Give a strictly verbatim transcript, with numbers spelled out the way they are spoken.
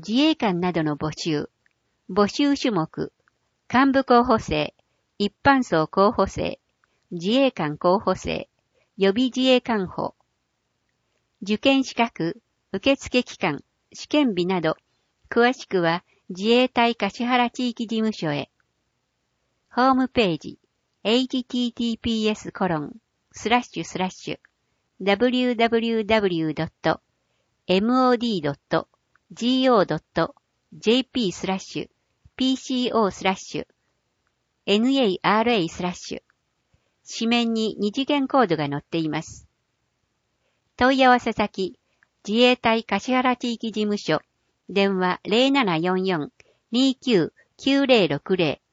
自衛官などの募集、募集種目、幹部候補生、一般層候補生、自衛官候補生、予備自衛官補。受験資格、受付期間、試験日など、詳しくは自衛隊橿原地域事務所へ。ホームページ、エイチティーティーピーエスコロンスラッシュスラッシュダブリューダブリューダブリュードットエムオーディードットゴードットジェーピースラッシュピーシーオースラッシュナラスラッシュ紙面に二次元コードが載っています。問い合わせ先、自衛隊橿原地域事務所、電話 ゼロななよんよん にきゅう きゅうゼロろくゼロ